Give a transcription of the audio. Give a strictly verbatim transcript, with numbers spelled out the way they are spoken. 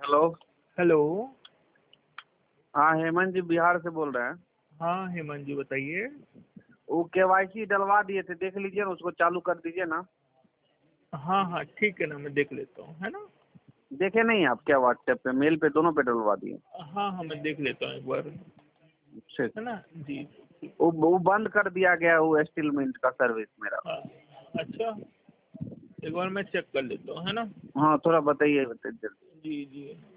Hello. Hello. हाँ, हेमंत जी बिहार से बोल रहे हैं। हाँ हेमंत जी बताइए। वो केवाईसी डलवा दिए थे, देख लीजिए ना, उसको चालू कर दीजिए ना। हाँ हाँ ठीक है ना, मैं देख लेता हूँ, है ना। देखे नहीं आप क्या? व्हाट्सएप पे, मेल पे, दोनों पे डलवा दिए। हाँ हाँ मैं देख लेता हूँ एक बार, ठीक। है ना जी। वो वो बंद कर दिया गया, वो स्टील मिंट का सर्विस मेरा। हाँ अच्छा, एक बार मैं चेक कर लेता हूँ, है ना। हाँ, थोड़ा बताइए बताइए जल्दी। जी जी।